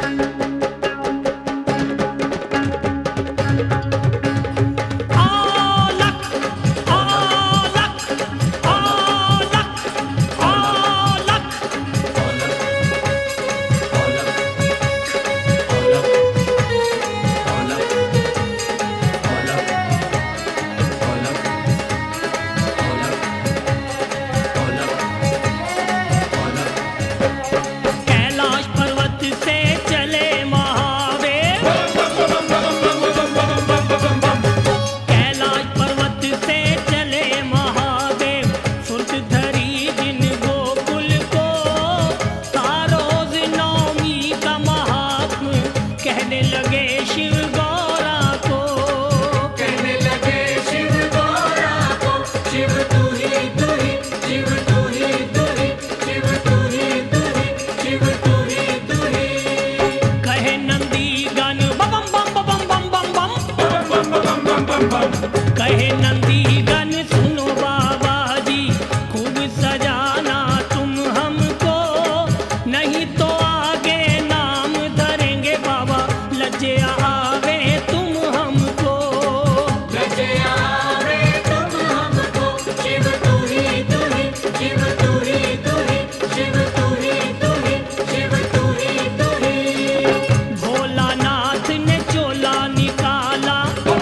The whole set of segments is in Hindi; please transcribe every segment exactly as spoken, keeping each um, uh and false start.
कहे नंदीगन सुनो बाबा जी, खूब सजाना तुम हमको, नहीं तो आगे नाम धरेंगे बाबा, लज्जे आवे तुम हमको। लज्जे आवे तुम हमको, शिव तू ही तू ही, शिव तू ही तू ही, शिव तू ही तू ही, शिव तू ही तू ही। भोलानाथ ने चोला निकाला,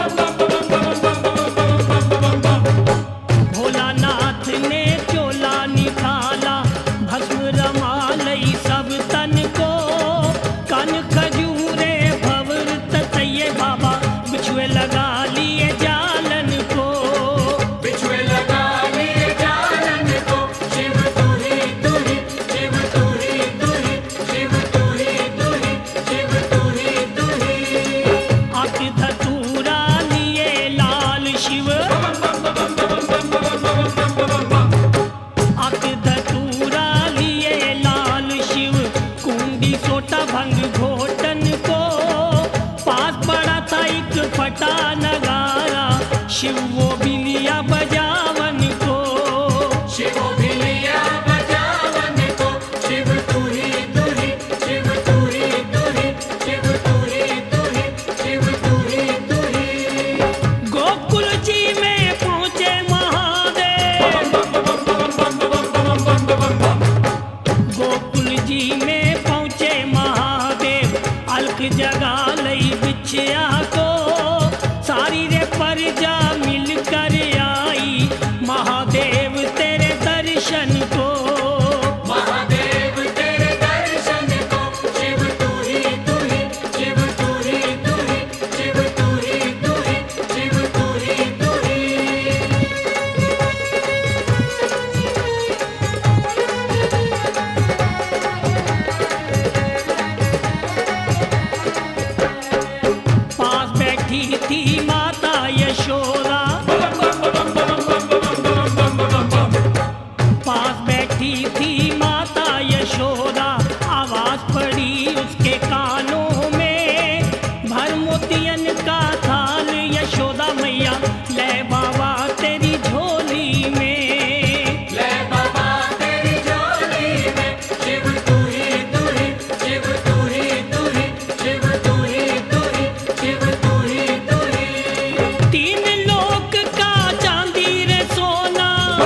भोलानाथ ने चोला निकाला, भस्म रमा लई सब तन को, कन खजूरे भवर ततये बाबा, बिछुए लगा लिए जालन को। बिछुए लगा लिए जालन को, शिव तू ही तू ही, शिव तू ही तू ही, शिव तू ही तू ही, शिव तू ही तू ही। अक धतूरा लिए लाल शिव, अक धतूरा लिए लाल शिव, कुंडी सोटा भंग घोटन को, पास पड़ा था एक फटा नगारा, शिव वो भी लिया बजावन को। शिव भी लिया बजावन को, शिव तू ही तू ही, शिव तू ही तू ही, शिव तू ही तू ही, शिव तू ही तू ही। गोकुल जी में पहुंचे महादेव, गोकुल जी में पहुंचे महादेव, अलख जगा लई बिछिया को, सारी रे परजा मिलकर आई, महादेव तेरे दर्शन को। महादेव तेरे दर्शन को, शिव तू ही तू ही, शिव तू ही तू ही, शिव तू ही तू ही, शिव तू ही तू ही। पास बैठी थी माता यशोदा, पास बैठी थी माता यशोदा, आवाज पड़ी उसके कानों में, भर मोतियन का थाल यशोदा मैया, ले बाबा तेरी झोली में। ले बाबा तेरी झोली में, शिव तू ही तू ही, शिव तू ही तू ही, शिव तू ही तू ही, शिव तू ही तू ही। तीन लोक का चांदी रे सोना,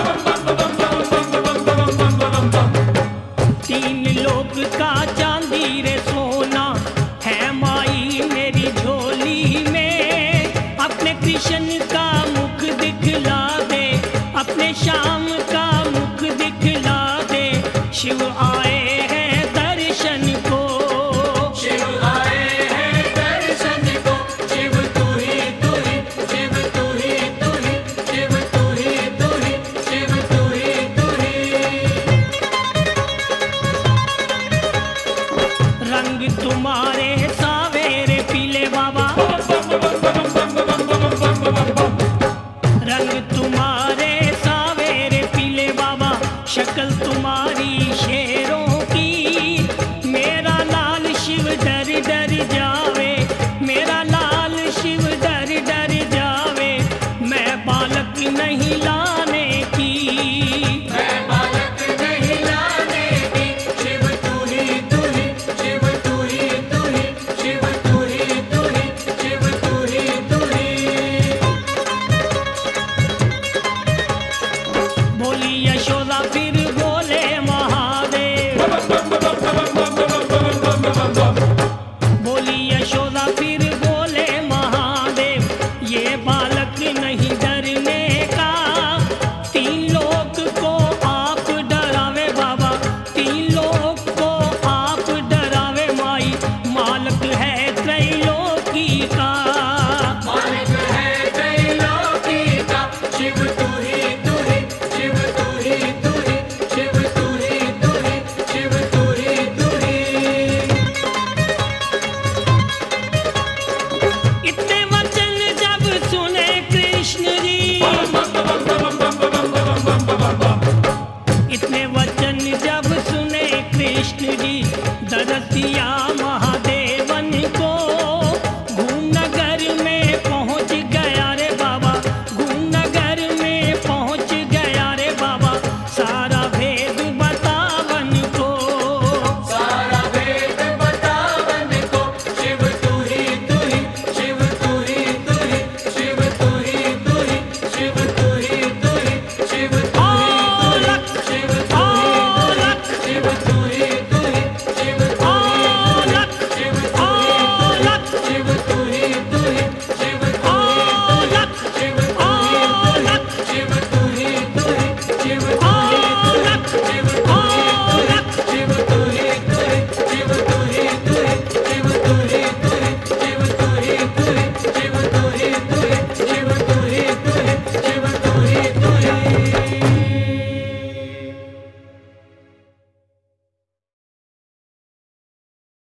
तीन लोक का चांदी रे सोना, है माई मेरी झोली में, अपने कृष्ण का मुख दिखला दे, अपने श्याम का मुख दिखला दे, शिव आए हैं दर्शन को। शिव आए हैं दर्शन को, शिव तू ही तू ही, शिव तू ही तू ही, शिव तू ही तू ही, शिव तू ही तू ही। रंग तुम्हारे सावेरे पीले बाबा, रंग तुम्हारे सावेरे पीले बाबा, शक्ल तुम्हारी शेरों की, मेरा लाल शिव डर डर जावे, मेरा लाल शिव डर डर जावे, मैं बालक नहीं लाने की। मैं बालक नहीं लाने की, शिव तू ही तू ही, शिव तू ही तू ही, मैया